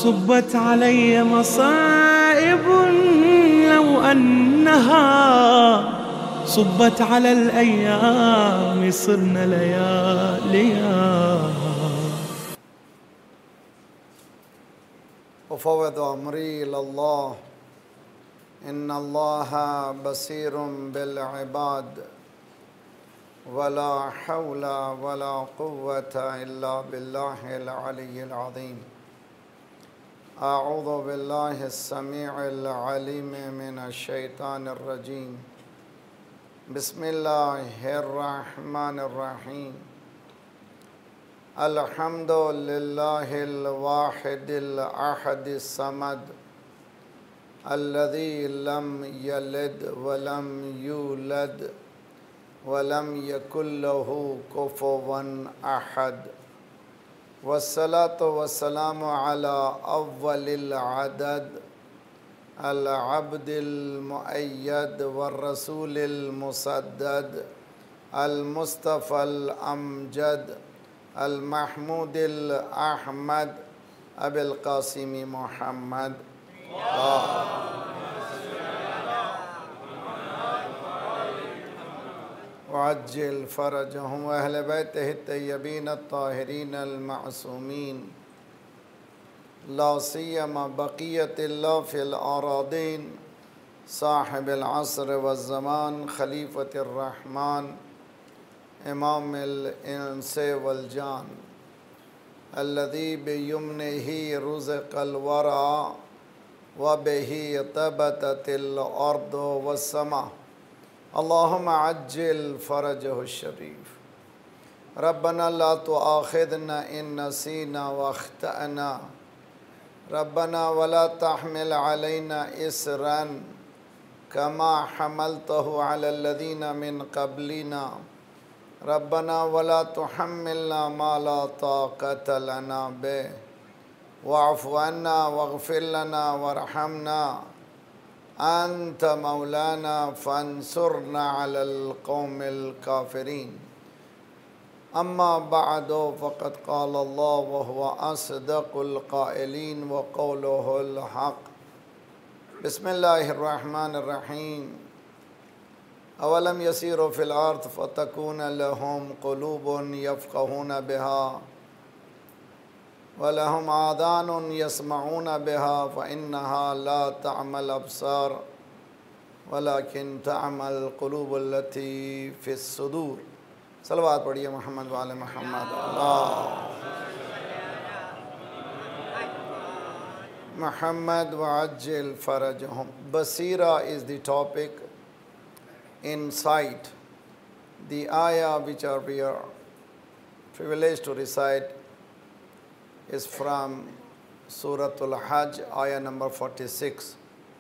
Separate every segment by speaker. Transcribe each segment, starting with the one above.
Speaker 1: صبت علي مصائب لو أنها صبت على الأيام صرنا لياليها.
Speaker 2: وفوض أمري إلى الله إن الله بصير بالعباد ولا حول ولا قوة إلا بالله العلي العظيم. أعوذ بالله السميع العليم من الشيطان الرجيم. بسم الله الرحمن الرحيم. الحمد لله الواحد الأحد الصمد الذي لم يلد ولم يولد ولم يكن له كفوا أحد، والصلاة والسلام على أول العدد العبد المؤيد والرسول المسدد المصطفى الأمجد المحمود الأحمد أبي القاسم محمد وعجل فرجهم وأهل بيته الطيبين الطاهرين المعصومين، لا سيما بقية الله في الأراضين صاحب العصر والزمان خليفة الرحمن إمام الإنس والجان الذي بيمنه رزق الورى وبه ثبتت الأرض والسماء. اللهم عجل فرجه الشريف. ربنا لا تؤاخذنا إن نسينا واخطأنا ربنا ولا تحمل علينا إصرا كما حملته على الذين من قبلنا ربنا ولا تحملنا ما لا طاقة لنا به واعف عنا واغفر لنا وارحمنا أنت مولانا فانصرنا على القوم الكافرين. أما بعد فقد قال الله وهو أصدق القائلين وقوله الحق. بسم الله الرحمن الرحيم. أولم يسيروا في الأرض فتكون لهم قلوب يفقهون بها ولهم آذان يسمعون بها فإنها لا تعمى الأبصار ولكن تعمى القلوب التي في الصدور. सलवात पढ़िए मोहम्मद वाले Mohammad. Muhammad wa'ajjil farajahum. Basira is the topic, insight. The ayah which we are privileged to recite is from Suratul Hajj, ayah number 46.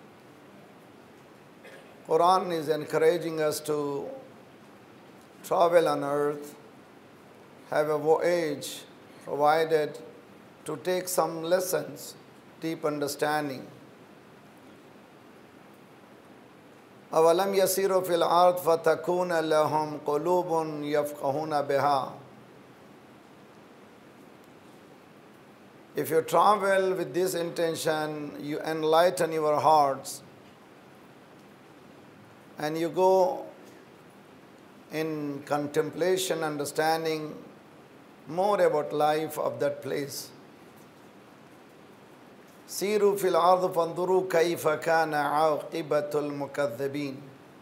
Speaker 2: Quran is encouraging us to travel on earth, have a voyage provided to take some lessons, deep understanding. أَوَلَمْ يَسِيرُوا فِي الْأَرْضِ فَتَكُونَ لَهُمْ قُلُوبٌ يَفْقَهُونَ بِهَا. If you travel with this intention, you enlighten your hearts and you go in contemplation, understanding more about life of that place. سيروا في الأرض فانظروا كيف كان عاقبة المكذبين.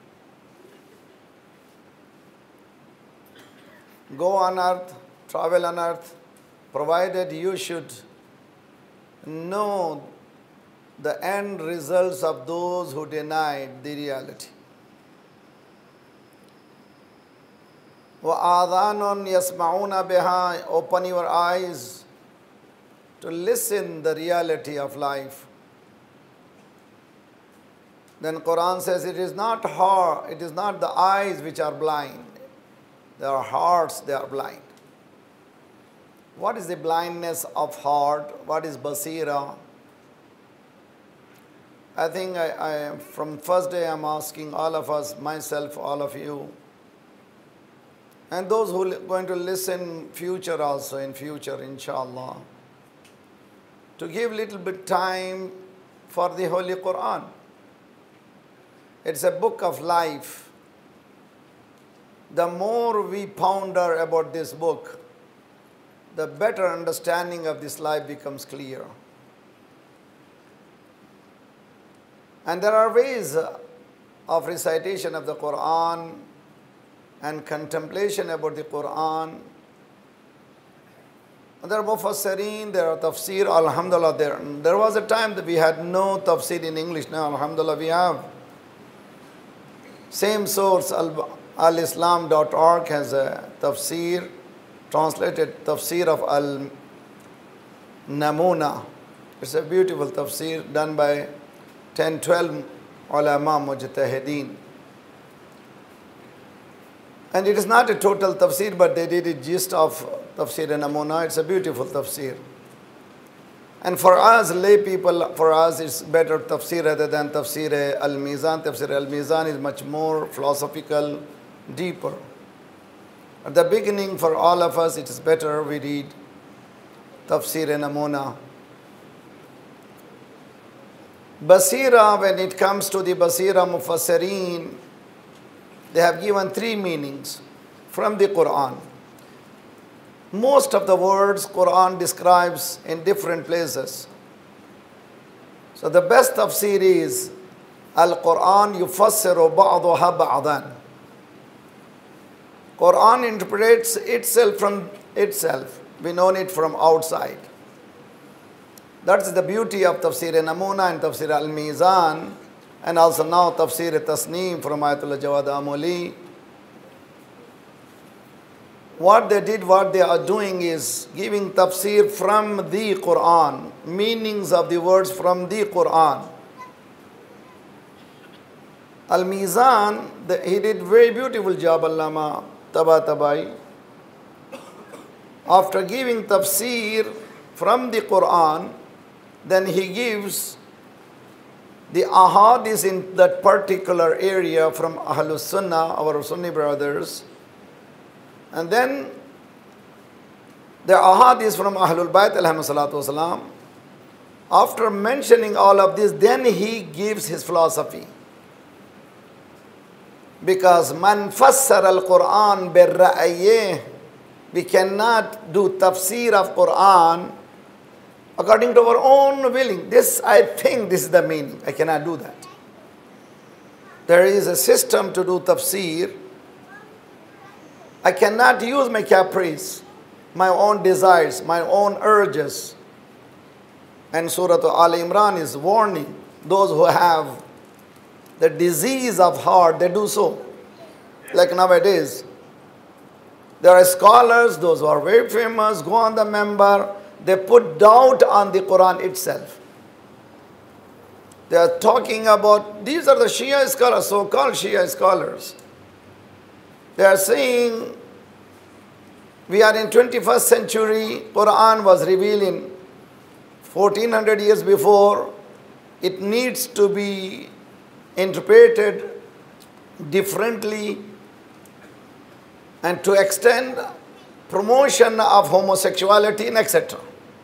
Speaker 2: Go on earth, travel on earth, provided you should know the end results of those who denied the reality. وَآذَانٌ يَسْمَعُونَ بِهَا. Open your eyes to listen the reality of life. Then Quran says it is not heart, it is not the eyes which are blind. There are hearts, they are blind. What is the blindness of heart? What is basira? I think from first day I'm asking all of us, myself, all of you, and those who are going to listen future also, in future, inshallah. to give little bit time for the Holy Quran. It's a book of life. The more we ponder about this book, the better understanding of this life becomes clear. And there are ways of recitation of the Quran and contemplation about the Quran. There are mufassirin, there are tafsir, alhamdulillah. There was a time that we had no tafsir in English. Now, alhamdulillah, we have. Same source, alislam.org has a tafsir, translated tafsir of Al-Namuna. It's a beautiful tafsir done by 10, 12 ulama mujtahideen. And it is not a total tafsir, but they did a gist of tafsir Namuna. It's a beautiful tafsir. And for us, lay people, for us it's better tafsir rather than tafsir al-Mizan. Tafsir al-Mizan is much more philosophical, deeper. At the beginning, for all of us, it is better we read tafsir Namuna. Basira, when it comes to the Basira Mufassirin, they have given 3 meanings from the Quran. Most of the words Quran describes in different places. So the best tafsir is Al-Quran yufassiru ba'daha ba'dan. Quran interprets itself from itself. We know it from outside. That's the beauty of Tafsir Namuna and Tafsir Al-Mizan, and also now Tafsir Tasneem from Ayatollah Jawad Amoli. What they did, what they are doing is giving tafsir from the Quran, meanings of the words from the Quran. Al-Mizan, he did very beautiful job, Allama Tabatabai. After giving tafsir from the Quran, then he gives the ahadith in that particular area from Ahlus Sunnah, our Sunni brothers. And then the ahadith from Ahlul Bayt alayhi salatu wasalam. After mentioning all of this, then he gives his philosophy. Because man fassara al-Quran bir-ra'yih, we cannot do tafsir of Quran according to our own willing. This, I think this is the meaning. I cannot do that. There is a system to do tafsir. I cannot use my caprice, my own desires, my own urges. And Surah Al Imran is warning those who have the disease of heart, they do so. Like nowadays, there are scholars, those who are very famous, go on the member, they put doubt on the Quran itself. They are talking about, these are the Shia scholars, so-called Shia scholars. They are saying, we are in 21st century, Quran was revealed in 1400 years before. It needs to be interpreted differently and to extend promotion of homosexuality and etc.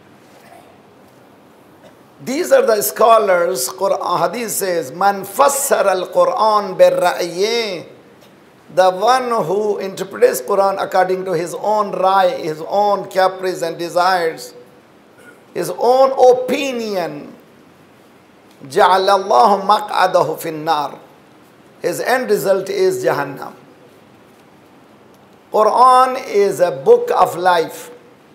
Speaker 2: These are the scholars. Hadith says, Man fassara al-Quran bir-ra'yih, the one who interprets Quran according to his own rai, his own caprice and desires, his own opinion, جَعَلَ اللَّهُ مَقْعَدَهُ فِي النَّارِ. His end result is Jahannam. Quran is a book of life.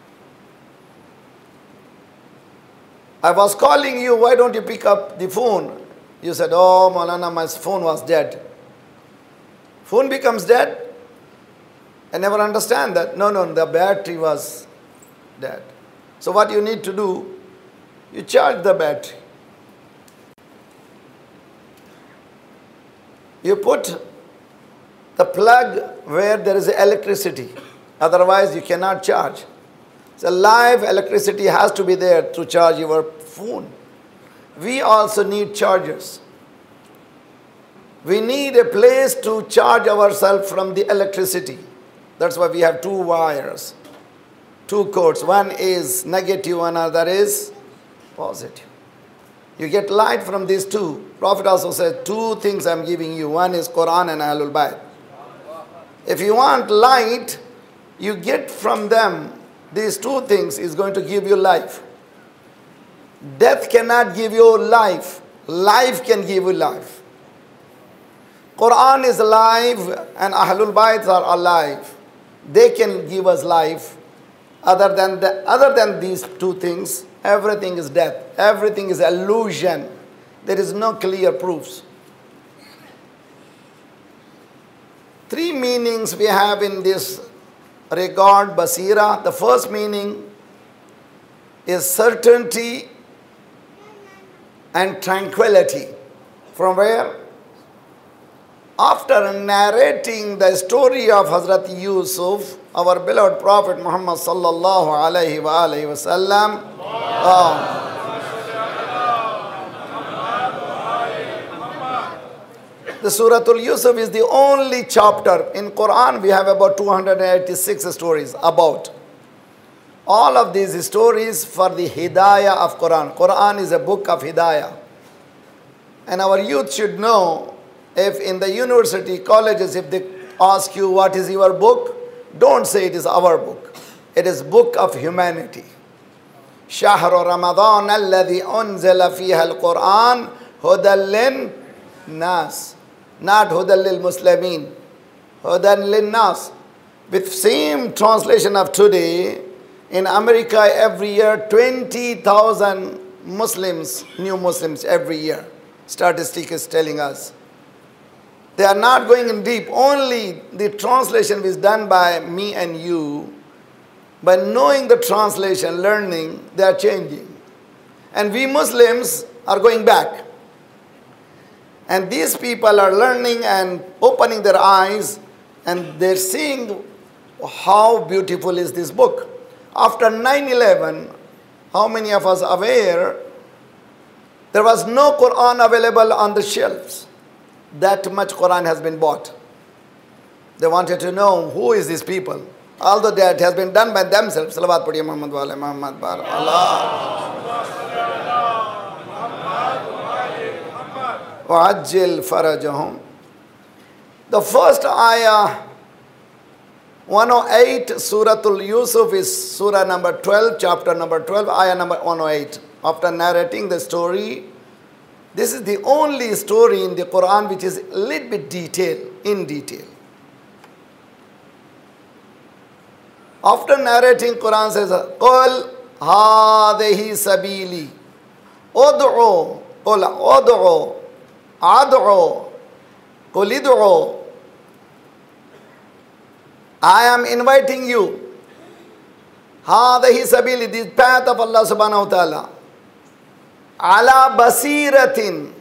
Speaker 2: I was calling you, why don't you pick up the phone? You said, oh, Maulana, my phone was dead. Phone becomes dead? I never understand that. No, the battery was dead. So what you need to do, you charge the battery. You put the plug where there is electricity. Otherwise, you cannot charge. So live electricity has to be there to charge your phone. We also need chargers. We need a place to charge ourselves from the electricity. That's why we have 2 wires, 2 cords. One is negative, another is Positive. You get light from these two. Prophet also said, two things I'm giving you. One is Quran and Ahlul Bayt. If you want light, you get from them. These two things is going to give you life. Death cannot give you life. Life can give you life. Quran is alive and Ahlul Bayt are alive. They can give us life. Other than these two things, everything is death. Everything is illusion. There is no clear proofs. Three meanings we have in this regard, basira. The first meaning is certainty and tranquility. From where? After narrating the story of Hazrat Yusuf, our beloved Prophet Muhammad sallallahu alayhi wa sallam, the Surah Al-Yusuf is the only chapter. In Quran, we have about 286 stories about. All of these stories for the hidayah of Quran. Quran is a book of hidayah. And our youth should know, if in the university, colleges, if they ask you what is your book, don't say it is our book. It is book of humanity. شهر رمضان الذي أنزل فيها القرآن هدى للناس. Not هدى للمسلمين. هدى للناس. With same translation of today, in America every year 20,000 Muslims, new Muslims every year. Statistic is telling us. They are not going in deep. Only the translation is done by me and you. By knowing the translation, learning, they are changing. And we Muslims are going back. And these people are learning and opening their eyes, and they're seeing how beautiful is this book. After 9/11, how many of us are aware, there was no Quran available on the shelves. That much Quran has been bought. They wanted to know who is these people. Although that has been done by themselves. Salawat Padiya Muhammad wa Muhammad bar Allah. Wa ajil farajahum. The first ayah, 108, Surah Al-Yusuf is surah number 12, chapter number 12, ayah number 108. After narrating the story, this is the only story in the Quran which is a little bit in detail. After narrating, Quran says, قُلْ هَذِهِ سَبِيلِي أُدْعُوا قُلْ أُدْعُوا أَدْعُوا قُلْ ادْعُوا. I am inviting you. هَذِهِ سَبِيلِي, this path of Allah subhanahu wa ta'ala. Ala basiratin.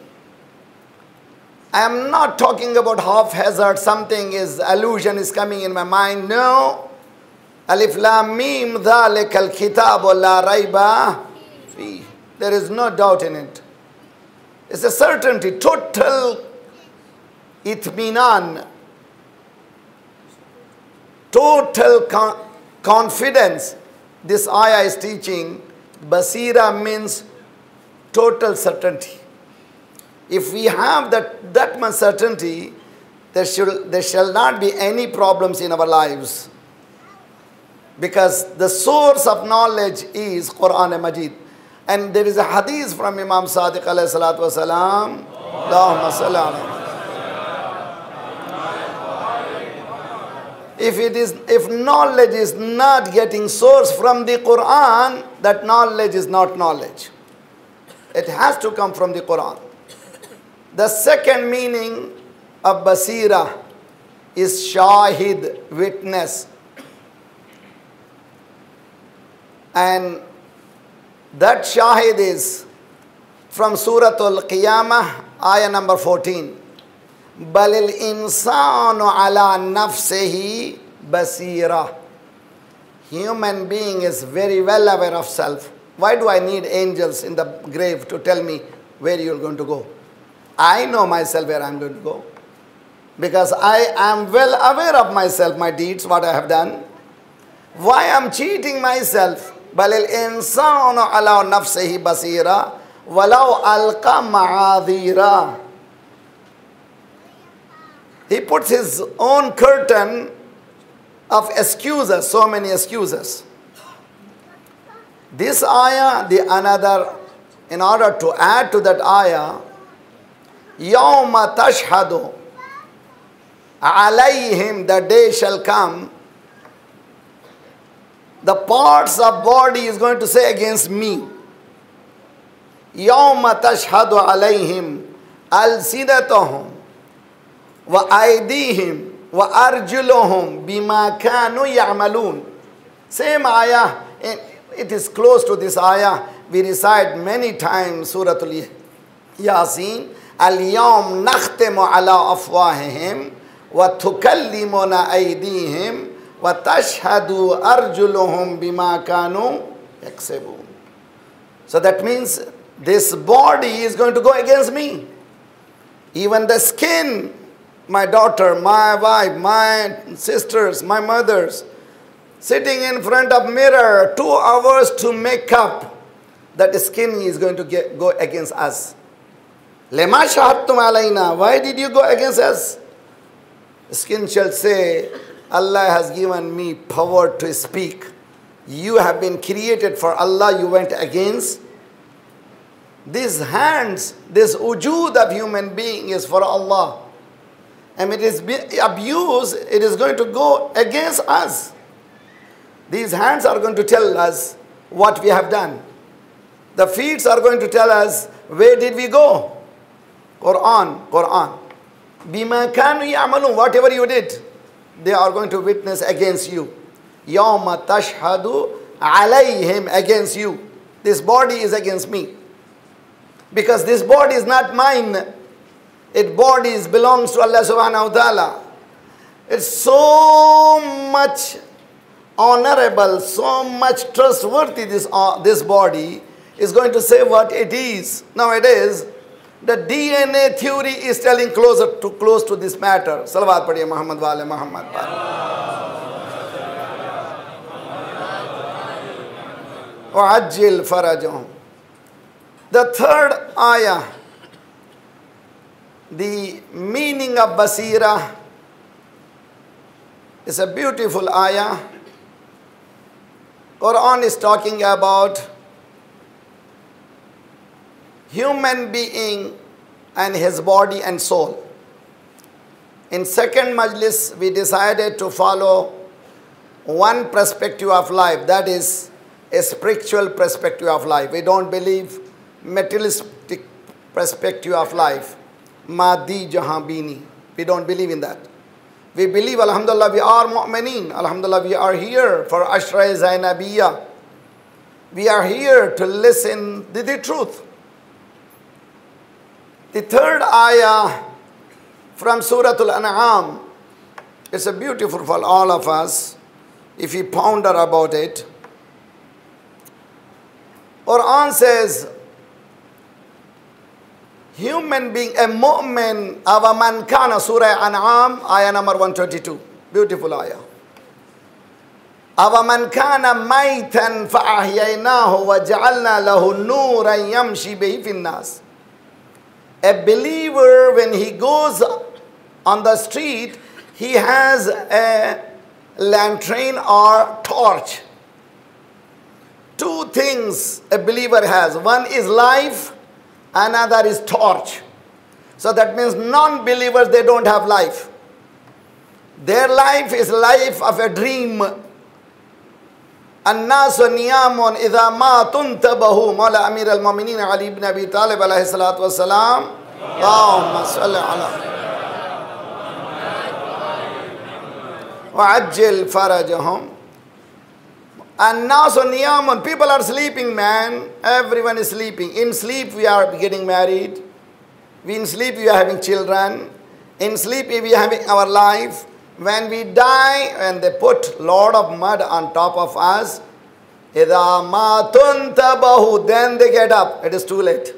Speaker 2: I am not talking about haphazard, something is, illusion is coming in my mind. No. Alif lam mim dhalikal kitabu la raiba fi. There is no doubt in it. It's a certainty, total itminan, total confidence. This ayah is teaching. Basira means total certainty. If we have that much certainty, there shall not be any problems in our lives. Because the source of knowledge is Quran and Majid. And there is a hadith from Imam Sadiq alayhi salatu wasalam. Allahumma salli alayhi. If knowledge is not getting source from the Quran, that knowledge is not knowledge. It has to come from the Quran. The second meaning of basira is shahid, witness. And that shahid is from Surah Al-Qiyamah, ayah number 14. Balil insanu ala nafsihi basira. Human being is very well aware of self. Why do I need angels in the grave to tell me where you're going to go? I know myself where I'm going to go. Because I am well aware of myself, my deeds, what I have done. Why I'm cheating myself? بل الإنسان على نفسه بصيرة ولو ألقى معاذيرا. He puts his own curtain of excuses, so many excuses. This ayah, the another, in order to add to that ayah, يَوْمَ تَشْهَدُ عَلَيْهِمْ, the day shall come, the parts of body is going to say against me. يَوْمَ تَشْهَدُ عَلَيْهِمْ أَلْسِنَتُهُمْ وَأَيْدِيهِمْ وَأَرْجُلُهُمْ بِمَا كَانُوا يَعْمَلُونَ. Same ayah, it is close to this ayah. We recite many times Surah Yasin. اليوم نختم على أفواههم وتكلمنا أيديهم وتشهد أرجلهم بما كانوا يكسبون. So that means this body is going to go against me. Even the skin, my daughter, my wife, my sisters, my mothers, sitting in front of mirror 2 hours to make up, that skin is going to go against us. لَمَا شَهَدْتُمْ عَلَيْنَا, why did you go against us? Skin shall say, Allah has given me power to speak. You have been created for Allah, you went against. These hands, this wujud of human being is for Allah. And it is abused, it is going to go against us. These hands are going to tell us what we have done. The feet are going to tell us where did we go. Quran. Bima kanu ya'malun, whatever you did, they are going to witness against you. Yawma tashhadu alayhim, against you. This body is against me. Because this body is not mine. It body belongs to Allah subhanahu wa ta'ala. It's so much honorable, so much trustworthy, this body is going to say what it is. Nowadays, the DNA theory is telling close to this matter. Salawat padhiye Muhammad wa ala Muhammad. وَعَجِّلْ فَرَجَهُمْ. The third ayah, the meaning of Basira, is a beautiful ayah. Quran is talking about human being and his body and soul. In second majlis, we decided to follow one perspective of life, that is a spiritual perspective of life. We don't believe materialistic perspective of life, Madi Jahabini. We don't believe in that. We believe, alhamdulillah, we are mu'mineen. Alhamdulillah, we are here for Ashra Zainabiyya. We are here to listen to the truth. The third ayah from Surah Al-An'am is a beautiful for all of us if we ponder about it. Quran says, human being, a mu'min, awaman kana, Surah An'am, ayah number 122. Beautiful ayah. awaman kana maytan fa'ahyaynahu wa ja'alna lahu nuran yamshi bihi fin nas. A believer, when he goes on the street, he has a lantern or torch. Two things a believer has. One is life, another is torch. So that means non-believers, they don't have life. Their life is life of a dream. الناس نيام إذا ما تنتبهوا مولى أمير المؤمنين علي بن أبي طالب عليه الصلاة والسلام اللهم صل على وعجل فرجهم. الناس نيام, people are sleeping, man. Everyone is sleeping. In sleep we are getting married. In sleep we are having children. In sleep we are having our life. When we die, when they put lot of mud on top of us, إِذَا مَا تُنْتَبَهُ, then they get up. It is too late.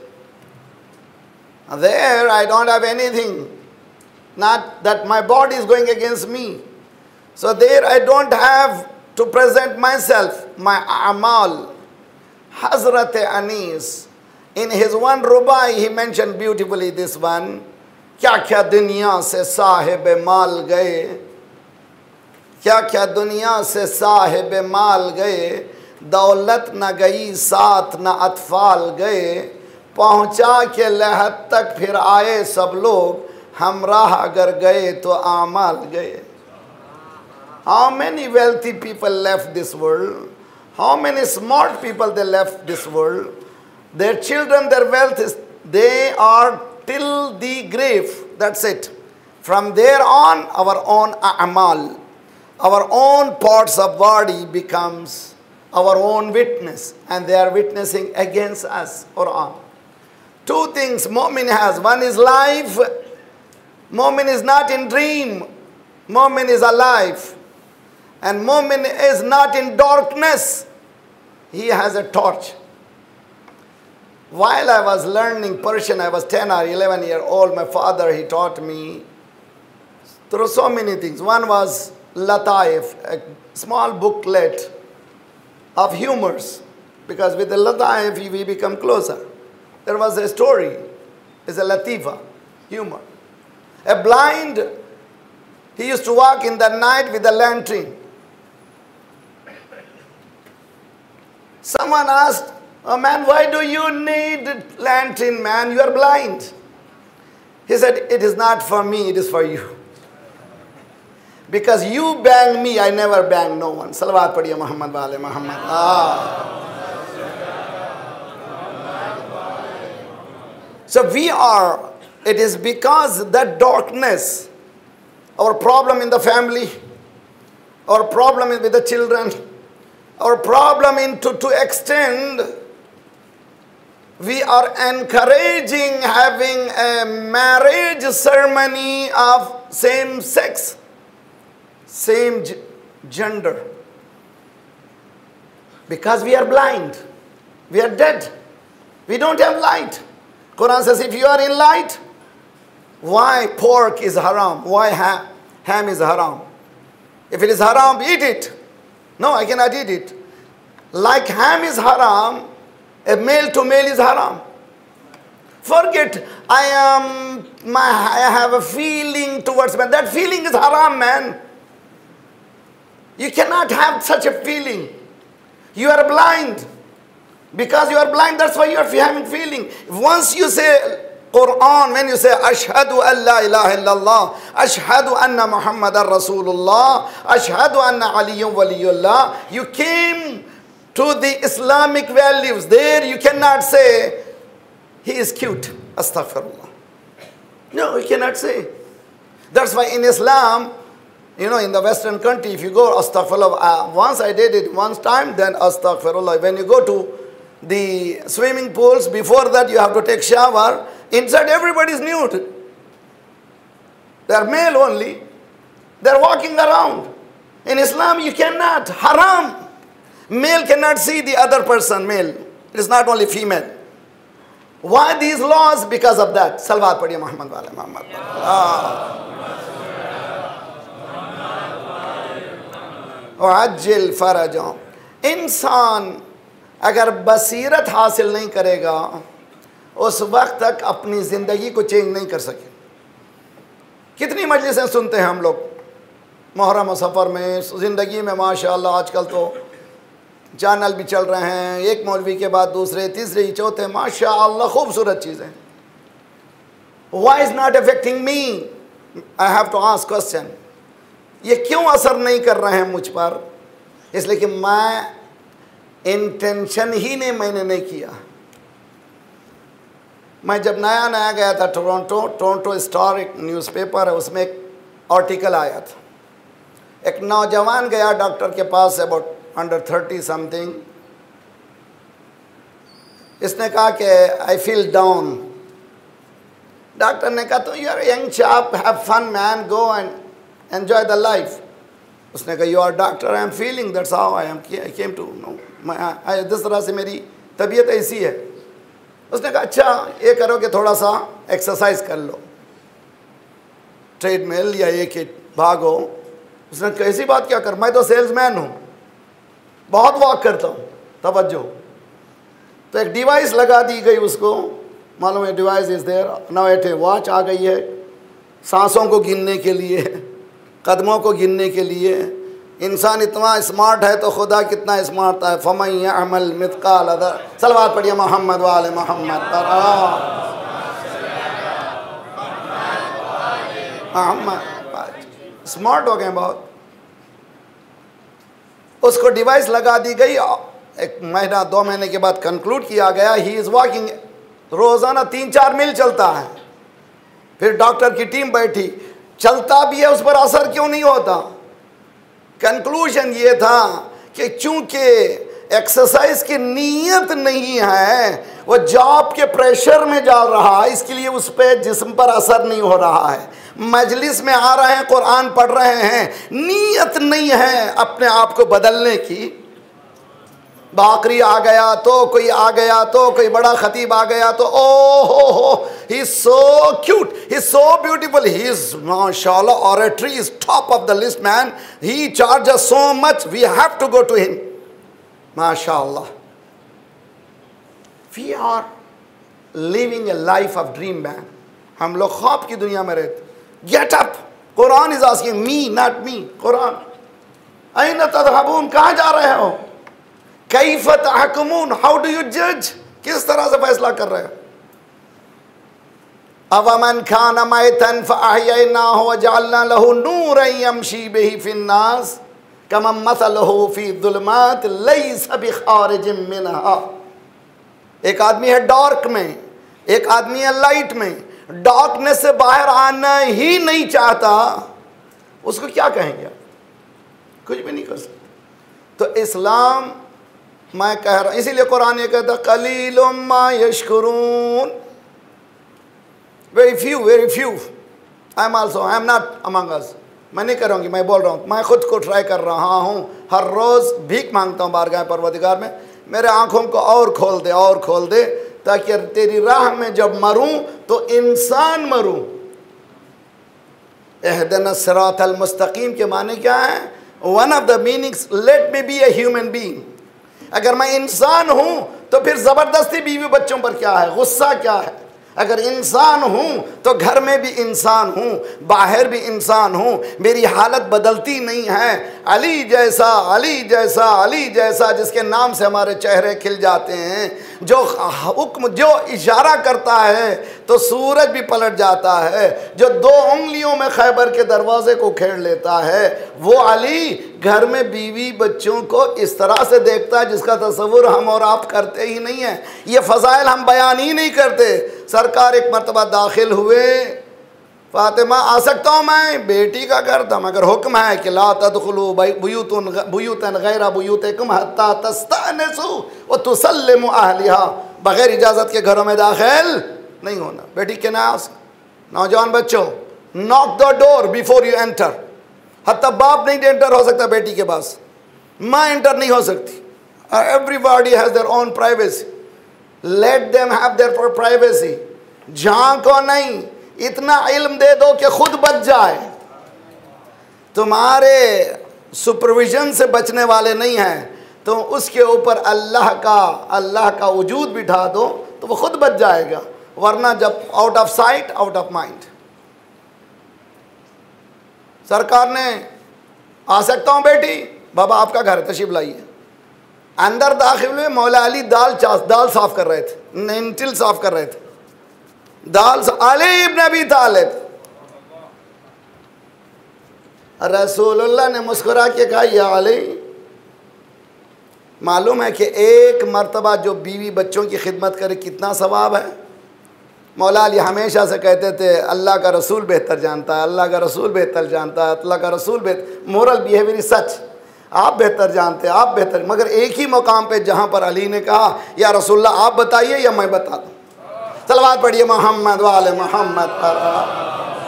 Speaker 2: There I don't have anything. Not that my body is going against me. So there I don't have to present myself, my amal. Hazrat Anis, in his one rubai, he mentioned beautifully this one. क्या क्या दुनिया से साहिब माल गए, क्या क्या दुनिया से साहिब माल गए, दौलत न गई साथ न अतफाल गए, पहुँचा के लहद तक फिर आए सब लोग, हमराह अगर गए तो आमाल गए. How many wealthy people left this world? How many smart people they left this world? Their children, their wealth is, they are till the grave. That's it. From there on, our own amal, our own parts of body becomes our own witness, and they are witnessing against us or on. Two things Mu'min has. One is life. Mu'min is not in dream. Mu'min is alive. And Mu'min is not in darkness. He has a torch. While I was learning Persian, I was 10 or 11 years old, my father, he taught me through so many things. One was Lataif, a small booklet of humors, because with the Lataif we become closer. There was a story, it's a Latifa, humor. A blind, he used to walk in the night with a lantern. Someone asked, "Oh man, why do you need lantern, man? You are blind." He said, "It is not for me, it is for you. Because you bang me, I never bang no one." Salawat padhiya Muhammad wale Muhammad. So it is because that darkness, our problem in the family, our problem with the children, our problem to extend, we are encouraging having a marriage ceremony of same sex, same gender. Because we are blind. We are dead. We don't have light. Quran says, if you are in light, why pork is haram? Why ham is haram? If it is haram, eat it. No, I cannot eat it. Like ham is haram, a male to male is haram. Forget, I have a feeling towards man. That feeling is haram, man. You cannot have such a feeling. You are blind. Because you are blind, that's why you are having feeling. Once you say Quran, when you say Ashhadu an la ilaha illallah, Ashhadu anna Muhammadan Rasulullah, Ashhadu anna Aliyyun Waliyullah, you came to the Islamic values. There you cannot say, he is cute. Astaghfirullah. No, you cannot say. That's why in Islam, in the Western country, if you go Astaghfirullah, once I did it one time, then Astaghfirullah. When you go to the swimming pools, before that you have to take shower. Inside everybody is nude. They are male only. They are walking around. In Islam you cannot. Haram. Male cannot see the other person, male. It is not only female. Why these laws? Because of that. Salawat padhiya Muhammad wale Muhammad. Ajil farajam. इंसान अगर बसीरत हासिल नहीं करेगा उस वक्त तक अपनी ज़िंदगी को चेंज नहीं कर सके. कितनी मजलिसें सुनते हैं हम लोग मुहर्रम और सफ़र में, ज़िंदगी में माशाअल्लाह आजकल तो चैनल भी चल रहे हैं, एक मौलवी के बाद दूसरे तीसरे चौथे, माशाअल्लाह खूबसूरत चीज़ें. Why is not affecting me? I have to ask question. ये क्यों असर नहीं कर रहे हैं मुझ पर? इसलिए कि मैं इंटेंशन ही मैंने नहीं किया. मैं जब नया गया था टोरंटो स्टार एक न्यूज़पेपर है, उसमें एक आर्टिकल आया था. एक नौजवान गया डॉक्टर के पास, अबाउट अंडर 30 समथिंग. इसने कहा कि आई फील डाउन. डॉक्टर ने कहा तो you are young chap, have fun man, go and enjoy the life. उसने कहा you are doctor, I am feeling, that's how I came to know. जिस तरह से मेरी तबीयत ऐसी है. उसने कहा अच्छा ये करो कि थोड़ा सा एक्सरसाइज कर लो, ट्रेडमिल या एक भागो. उसने कैसी बात क्या कर, मैं तो सेल्समैन हूँ. बहुत वॉक करता हूँ, तवज्जो। तो एक डिवाइस लगा दी गई उसको, मालूम है device is there, now at watch आ गई है सांसों को गिनने के लिए, कदमों को गिनने के लिए। इंसान इतना स्मार्ट है तो खुदा कितना स्मार्ट है। फमन यअमल मिथकाल दर, सलवात पढ़िए मोहम्मद वाले मोहम्मद पर। स्मार्ट हो गए बहुत। उसको डिवाइस लगा दी गई, एक महीना 2 महीने के बाद कंक्लूड किया गया ही इज़ वॉकिंग, रोज़ाना 3-4 मील चलता है। फिर डॉक्टर की टीम बैठी, चलता भी है उस पर असर क्यों नहीं होता? कंक्लूजन ये था कि चूंकि एक्सरसाइज की नीयत नहीं है, वो जॉब के प्रेशर में जा रहा है, इसके लिए उस पर जिस्म पर असर नहीं हो रहा है। मजलिस में आ रहे हैं, कुरान पढ़ रहे हैं, नीयत नहीं है अपने आप को बदलने की। बाकरी आ गया तो कोई आ गया तो कोई बड़ा खतीब आ गया तो ओ हो he is so cute, he is so beautiful, he is माशाल्लाह oratory is top of the list man, he charges so much, we have to go to him, माशाल्लाह। We are living a life of dream man. हम लोग ख्वाब की दुनिया में रहते। Get up, Quran is asking me not me, Quran अयना तज़हबून, कहाँ जा रहे हो? कैफ तहकुमून, हाउ डू यू जज, किस तरह से फैसला कर रहे हो? अवमन खान मैतन फअहयैनाहु वजअलना लहू नूरन यमशी बिही फिन्नास कमन मसलहु फी ज़ुलमात लैसा बिखारिजिम मिनहा। एक आदमी है डार्क में, एक आदमी है लाइट में, डार्कनेस से बाहर आना ही नहीं चाहता, उसको क्या कहेंगे आप? कुछ भी नहीं कर सकते। तो इस्लाम, मैं कह रहा हूँ, इसीलिए कुरान ये कहता कलीलुम मा यशकुरून, very few. I am also, I am not among us. मैं नहीं करूँगी, मैं बोल रहा हूँ, मैं खुद को ट्राई कर रहा हूँ, हर रोज़ भीख मांगता हूँ बारगाह परवरदिगार में, मेरे आँखों को और खोल दे ताकि तेरी राह में जब मरूँ तो इंसान मरूँ। इहदिना सिरातल मुस्तकीम के माने क्या है? One of the meanings, let me be a human being. अगर मैं इंसान हूं तो फिर ज़बरदस्ती बीवी बच्चों पर क्या है, गुस्सा क्या है? अगर इंसान हूं तो घर में भी इंसान हूं, बाहर भी इंसान हूं, मेरी हालत बदलती नहीं है। अली जैसा, अली जैसा, अली जैसा, जिसके नाम से हमारे चेहरे खिल जाते हैं, जो हुक्म, जो इशारा करता है तो सूरज भी पलट जाता है, जो 2 उंगलियों में खैबर के दरवाजे को खेड़ लेता है, वो अली घर में बीवी बच्चों को इस तरह से देखता है जिसका तस्वुर हम और आप करते ही नहीं है। ये फ़ज़ाइल हम बयान ही नहीं करते। सरकार एक मरतबा दाखिल हुए, फातिमा आ सकता हूँ मैं? बेटी का घर था, मगर हुक्म है कि ला तदखुलू बुयूतन गैरा बुयूतिकुम हत्ता तस्तअनिसू व तुसल्लिमू अहलिहा, बगैर इजाज़त के घरों में दाखिल नहीं होना। बेटी के नाम, नौजवान बच्चों, knock the door before you enter. हत्ता बाप नहीं एंटर हो सकता बेटी के पास, माँ एंटर नहीं हो सकती। Everybody has their own privacy, let them have their privacy. झांको नहीं, इतना इल्म दे दो कि खुद बच जाए। तुम्हारे सुपरविजन से बचने वाले नहीं हैं, तो उसके ऊपर अल्लाह का वजूद बिठा दो तो वो खुद बच जाएगा, वरना जब out of sight out of mind. सरकार ने आ सकता हूँ बेटी, बाबा आपका घर है, तशरीफ लाइए। अंदर दाखिल हुए, मौला अली दाल साफ कर रहे थे, नेंटिल साफ कर रहे थे, अली इब्न अबी तालिब। रसूलुल्लाह ने मुस्कुरा के कहा, या अली, मालूम है कि एक मर्तबा जो बीवी बच्चों की खिदमत करे कितना सवाब है? मौला अली हमेशा से कहते थे अल्लाह का रसूल बेहतर जानता है, अल्लाह का रसूल बेहतर जानता है, अल्लाह का रसूल बेहतर, मोरल बिहेवियर इज सच, आप बेहतर जानते हैं, आप बेहतर। मगर एक ही मकाम पे जहाँ पर अली ने कहा या रसूलल्लाह आप बताइए या मैं बता दूँ। सलवात पढ़िए मोहम्मद वाले मोहम्मद पर।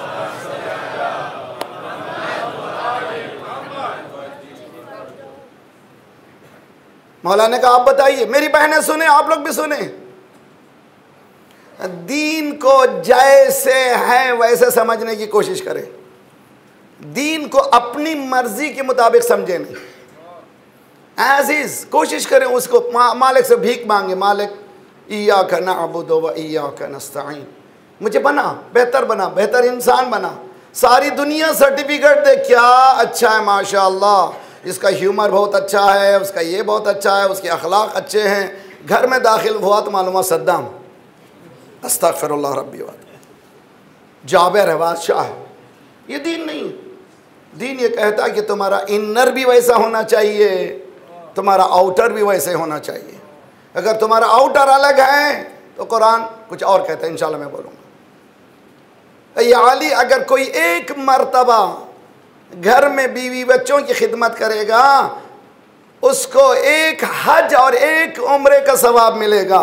Speaker 2: मौला ने कहा आप बताइए, मेरी बहनें सुने, आप लोग भी सुने। दीन को जैसे है वैसे समझने की कोशिश करें, दीन को अपनी मर्जी के मुताबिक समझे नहीं। एज इज, कोशिश करें उसको मालिक से भीख मांगे, मालिक इय्याका नअबुदु व इय्याका नस्तईन, मुझे बना, बेहतर बना, बेहतर इंसान बना। सारी दुनिया सर्टिफिकेट दे, क्या अच्छा है माशाअल्लाह, इसका ह्यूमर बहुत अच्छा है, उसका ये बहुत अच्छा है, उसके अखलाक अच्छे हैं। घर में दाखिल हुआ तो मालूम सद्दाम, अस्तगफिरुल्लाह रब्बी व जाबिर है, बादशाह है। ये दीन नहीं। दीन ये कहता है कि तुम्हारा इनर भी वैसा होना चाहिए, तुम्हारा आउटर भी वैसे होना चाहिए। अगर तुम्हारा आउटर अलग है तो कुरान कुछ और कहता है, इंशाल्लाह मैं बोलूँगा। या अली, अगर कोई एक मर्तबा घर में बीवी बच्चों की खिदमत करेगा, उसको एक हज और एक उम्रे का सवाब मिलेगा।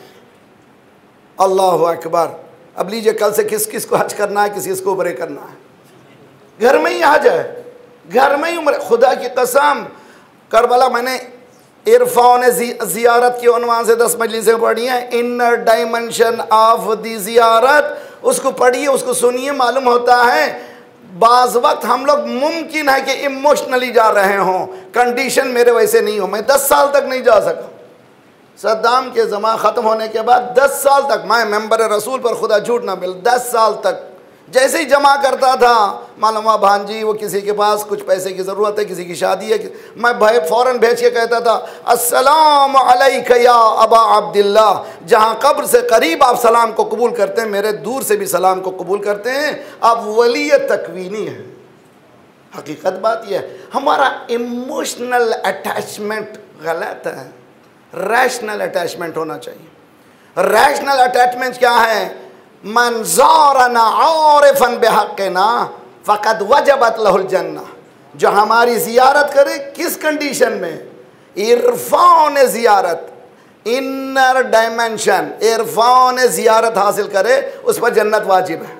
Speaker 2: अल्लाहु अकबर। अब लीजिए, कल से किस किस को हज करना है, किस किस को उम्रे करना है? घर में ही हज है, घर में ही उम्र। खुदा की कसम, करबला मैंने इरफान ज़ियारत के उन्वान से 10 मजलिसें पढ़ी हैं। इनर डायमेंशन ऑफ दी ज़ियारत, उसको पढ़िए, उसको सुनिए। मालूम होता है बाज़ वक्त हम लोग मुमकिन है कि इमोशनली जा रहे हों, कंडीशन मेरे वैसे नहीं हो। मैं 10 साल तक नहीं जा सका। सद्दाम के ज़माना ख़त्म होने के बाद 10 साल तक मैं मेंबर रसूल पर खुदा झूठ ना मिल, 10 साल तक जैसे ही जमा करता था, मालूम हुआ भांजी वो किसी के पास कुछ पैसे की ज़रूरत है, किसी की शादी है, मैं भाई फ़ौरन भेज के कहता था अस्सलाम अलैका या अबा अब्दुल्लाह। जहाँ कब्र से करीब आप सलाम को कबूल करते हैं, मेरे दूर से भी सलाम को कबूल करते हैं। आप वलीयत तकवीनी है। हकीकत बात यह है, हमारा इमोशनल अटैचमेंट गलत है, रैशनल अटैचमेंट होना चाहिए। रैशनल अटैचमेंट क्या है? मन ज़ारना आरिफन बिहक़्क़िना फ़क़द वजबत लहुल जन्नह। जो हमारी ज़ियारत करे, किस कंडीशन में? इरफ़ान ज़ियारत, इनर डायमेंशन, इरफ़ान ज़ियारत हासिल करे, उस पर जन्नत वाजिब है।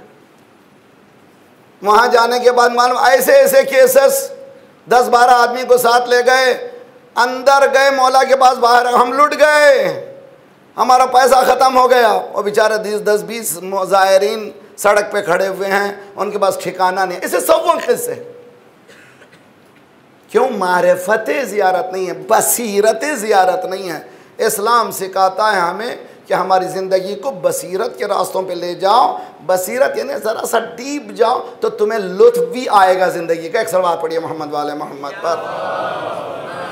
Speaker 2: वहाँ जाने के बाद मालूम ऐसे ऐसे केसेस, 10-12 आदमी को साथ ले गए, अंदर गए मौला के पास, बाहर हम लुट गए, हमारा पैसा ख़त्म हो गया। और बेचारे 10-20 ज़ायरीन सड़क पे खड़े हुए हैं, उनके पास ठिकाना नहीं। इसे सब वक्त से क्यों? मारिफत ज़ियारत नहीं है, बसीरत ज़ियारत नहीं है। इस्लाम सिखाता है हमें कि हमारी ज़िंदगी को बसीरत के रास्तों पे ले जाओ। बसीरत यानी ज़रा सा डीप जाओ तो तुम्हें लुत्फ़ भी आएगा ज़िंदगी का। एक सलवात पढ़िए मोहम्मद वाले मोहम्मद पर।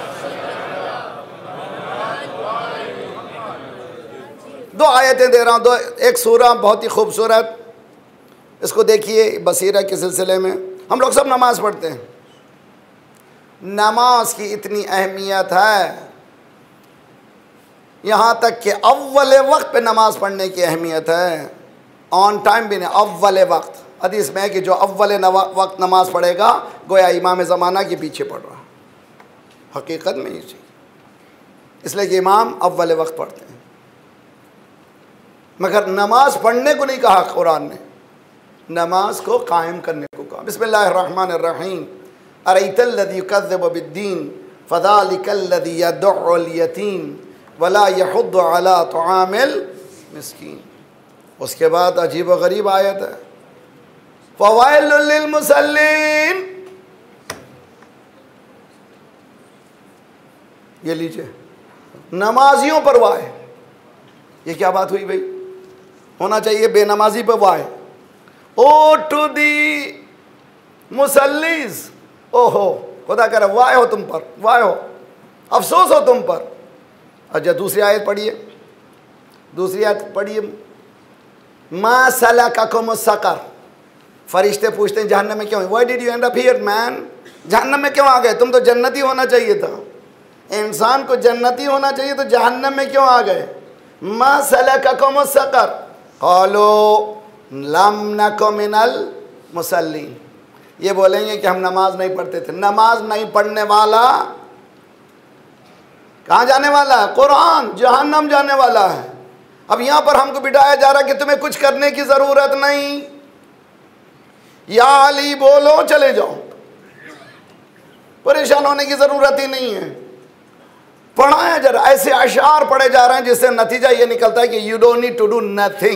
Speaker 2: दो आयतें दे रहा हूँ, दो। एक सूरा बहुत ही खूबसूरत, इसको देखिए। बसीरत के सिलसिले में हम लोग सब नमाज़ पढ़ते हैं। नमाज की इतनी अहमियत है, यहाँ तक कि अव्वल वक्त पे नमाज पढ़ने की अहमियत है। ऑन टाइम भी नहीं, अव्वल वक्त। हदीस में है कि जो अव्वल वक्त नमाज पढ़ेगा गोया इमाम ज़माना के पीछे पढ़ रहा। हकीकत में ये चीज़, इसलिए कि इमाम अव्वल वक्त पढ़ते हैं। मगर नमाज पढ़ने को नहीं कहा कुरान ने, नमाज को कायम करने को कहा। बिस्मिल्लाहिर्रहमानिर्रहीम। अरैतल्लज़ी युकज़्ज़िबु बिद्दीन फ़ज़ालिकल्लज़ी यदउल यतीम वला यहुद्दु अला तुआमिल मिस्कीन। उसके बाद अजीब व गरीब आयत है, फ़वैलुल लिल मुसल्लीन। ये लीजिए, नमाजियों पर वाह। ये क्या बात हुई भाई? होना चाहिए बेनमाजी पर वाह। ओ टू दी मुसल्लीज, ओहो, खुदा कह रहा वाह हो तुम पर, वाह हो, अफसोस हो तुम पर। अच्छा, दूसरी आयत पढ़िए, दूसरी आयत पढ़िए। मा सलककुम सक़र। फरिश्ते पूछते हैं जहन्नम में क्यों? Why did you end up here man? जहन्नम में क्यों आ गए? तुम तो जन्नती होना चाहिए था। इंसान को जन्नती होना चाहिए, तो जहन्नम में क्यों आ गए? मा सलककुम सक़र क़ालू लम नकु मिनल मुसल्लीन। ये बोलेंगे कि हम नमाज नहीं पढ़ते थे। नमाज नहीं पढ़ने वाला कहाँ जाने वाला है? कुरान, जहन्नम जाने वाला है। अब यहाँ पर हमको बिठाया जा रहा है कि तुम्हें कुछ करने की ज़रूरत नहीं, या अली बोलो चले जाओ, परेशान होने की ज़रूरत ही नहीं है। पढ़ाया जा रहा, ऐसे अशार पढ़े जा रहे हैं जिससे नतीजा ये निकलता है कि you don't need to do nothing.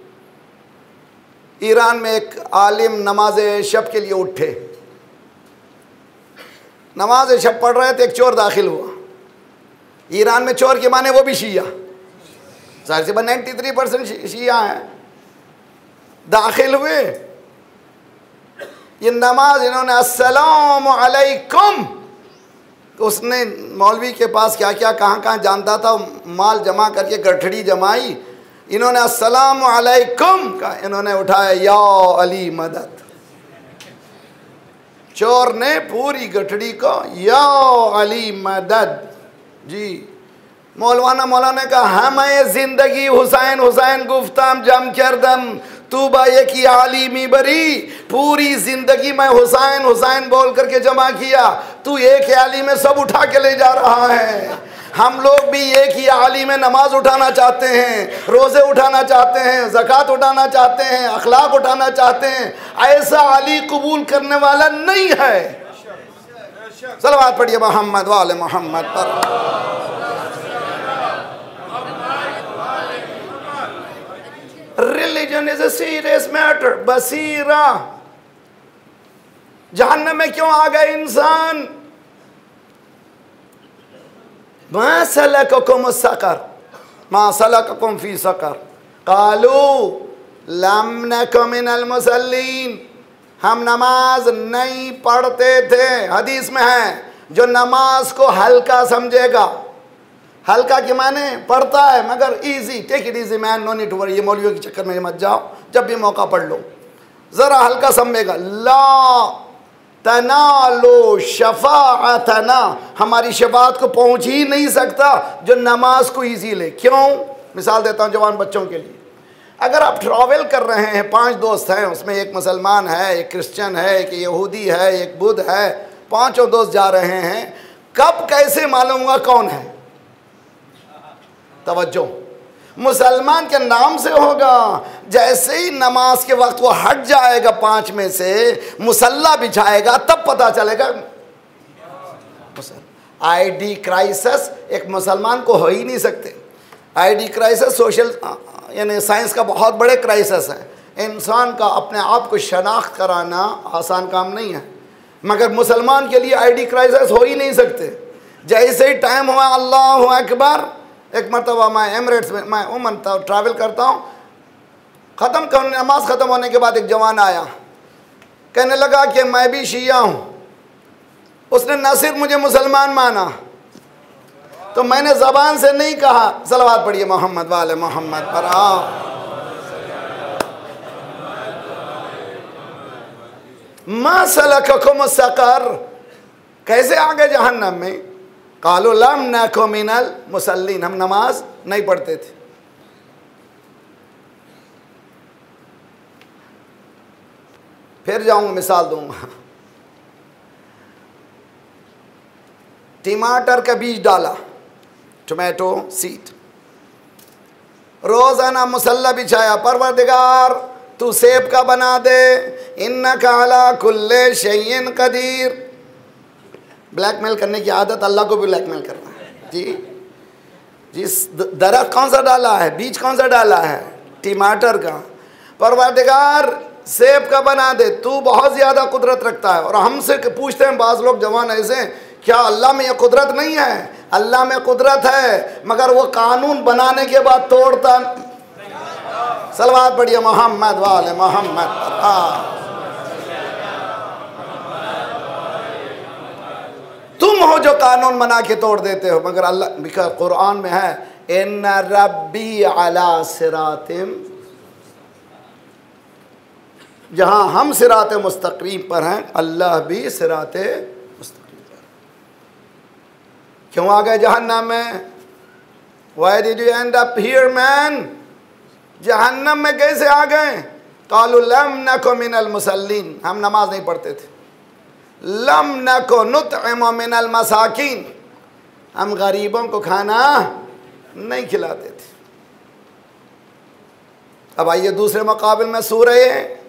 Speaker 2: Iran में एक आलिम नमाज शब के लिए उठे, नमाज शब पढ़ रहे थे, एक चोर दाखिल हुआ। ईरान में चोर के माने वो भी शिया, जाहिर सी बात 93% शिया हैं, दाखिल हुए। ये नमाज इन्होंने अस्सलाम अलैकुम, उसने मौलवी के पास क्या क्या कहाँ कहाँ जानता था माल जमा करके गठड़ी जमाई, इन्होंने अस्सलाम अलैकुम का इन्होंने उठाया या अली मदद। चोर ने पूरी गठड़ी को या अली मदद जी। मौलाना ने कहा हमें जिंदगी हुसैन हुसैन गुफ्ताम जम करदम तू बाये की आलिमी बरी, पूरी जिंदगी में हुसैन हुसैन बोल करके जमा किया, तू एक आली में सब उठा के ले जा रहा है। हम लोग भी एक ही आली में नमाज उठाना चाहते हैं, रोज़े उठाना चाहते हैं, ज़कात उठाना चाहते हैं, अखलाक उठाना चाहते हैं। ऐसा आली कबूल करने वाला नहीं है। सलवात पढ़िए मोहम्मद वाले मोहम्मद पर। Religion is a serious matter. बसीरा, जहन्नम में क्यों आ गए इंसान? मा सलककुम सकर, मा सलककुम फी सकर, कालू लम नकु मिनल मुसल्लीन, हम नमाज नहीं पढ़ते थे। हदीस में है जो नमाज को हल्का समझेगा, हल्का के माने पढ़ता है मगर easy, take it easy man, no need to worry, ये मौलवियों के चक्कर में मत जाओ, जब भी मौका पढ़ लो, जरा हल्का समझेगा। ला तनालो शफाअतना, हमारी शफाअत को पहुंच ही नहीं सकता जो नमाज को इजी ले। क्यों? मिसाल देता हूं जवान बच्चों के लिए। अगर आप ट्रैवल कर रहे हैं, 5 दोस्त हैं, उसमें एक मुसलमान है, एक क्रिश्चियन है, एक यहूदी है, एक बुद्ध है, 5 दोस्त जा रहे हैं, कब कैसे मालूम हुआ कौन है? तवज्जो, मुसलमान के नाम से होगा। जैसे ही नमाज के वक्त वो हट जाएगा 5 में से, मुसल्ला बिछाएगा, तब पता चलेगा। आईडी क्राइसिस एक मुसलमान को हो ही नहीं सकते। आईडी क्राइसिस सोशल यानी साइंस का बहुत बड़े क्राइसिस है। इंसान का अपने आप को शनाख्त कराना आसान काम नहीं है, मगर मुसलमान के लिए आईडी क्राइसिस हो ही नहीं सकते। जैसे ही टाइम हुआ अल्लाहु अकबर, एक मरतबा मैं एमरेट्स में, मैं उमन ट्रैवल करता हूँ, ख़त्म कर नमाज ख़त्म होने के बाद एक जवान आया, कहने लगा कि मैं भी शिया हूँ। उसने न सिर्फ मुझे मुसलमान माना, तो मैंने ज़बान से नहीं कहा, सलवात पढ़िए मोहम्मद वाले मोहम्मद पर। मा सलककुम सकर, कैसे आ गए जहन्नम में? कालू लम नकु मिनल मुसल्लीन, हम नमाज नहीं पढ़ते थे। फिर जाऊंगा, मिसाल दूंगा। टमाटर का बीज डाला, टोमेटो सीड, रोजाना मुसल्ला बिछाया, परवरदिगार तू सेब का बना दे, इन्नका अला कुल्ले शैइन कदीर। ब्लैकमेल करने की आदत, अल्लाह को भी ब्लैकमेल करना है जी। जिस दरख्त कौन सा डाला है, बीज कौन सा डाला है? टमाटर का। परवरदिगार सेब का बना दे, तू बहुत ज़्यादा कुदरत रखता है। और हमसे पूछते हैं बाज़ लोग जवान ऐसे, क्या अल्लाह में ये कुदरत नहीं है? अल्लाह में कुदरत है, मगर वो कानून बनाने के बाद तोड़ता। सलवात पढ़िए मोहम्मद वाले मोहम्मद। तुम हो जो कानून बना के तोड़ देते हो, मगर अल्लाह कुरान में है इन्ना रब्बी अला सिरातिम, जहां हम सिराते मुस्तकीम पर हैं, अल्लाह भी सिराते मुस्तकीम पर। क्यों आ गए जहन्नम में? Why did you end up here man? जहन्नम में कैसे आ गए? कालू लम नकु मिनल मुसल्लीन, हम नमाज नहीं पढ़ते थे। लम नकु नुतइमु मिनल मसाकीन, हम गरीबों को खाना नहीं खिलाते थे। अब आइए दूसरे मुकाबिल में सूरह